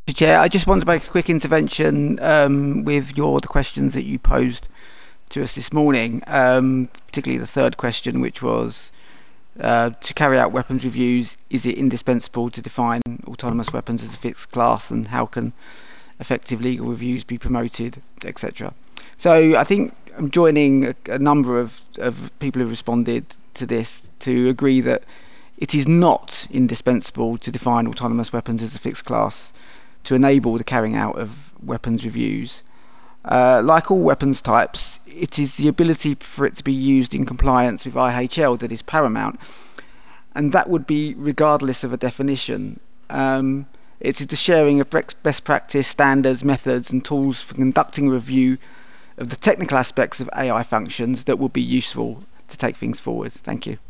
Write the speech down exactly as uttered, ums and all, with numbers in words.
Chair, I just want to make a quick intervention um, with your the questions that you posed to us this morning, um, particularly the third question, which was uh, to carry out weapons reviews, is it indispensable to define autonomous weapons as a fixed class, and how can effective legal reviews be promoted, et cetera. So I think I'm joining a, a number of, of people who responded to this to agree that it is not indispensable to define autonomous weapons as a fixed class to enable the carrying out of weapons reviews. Uh, like all weapons types, it is the ability for it to be used in compliance with I H L that is paramount, and that would be regardless of a definition. Um, it is the sharing of best practice, standards, methods, and tools for conducting a review of the technical aspects of A I functions that will be useful to take things forward. Thank you.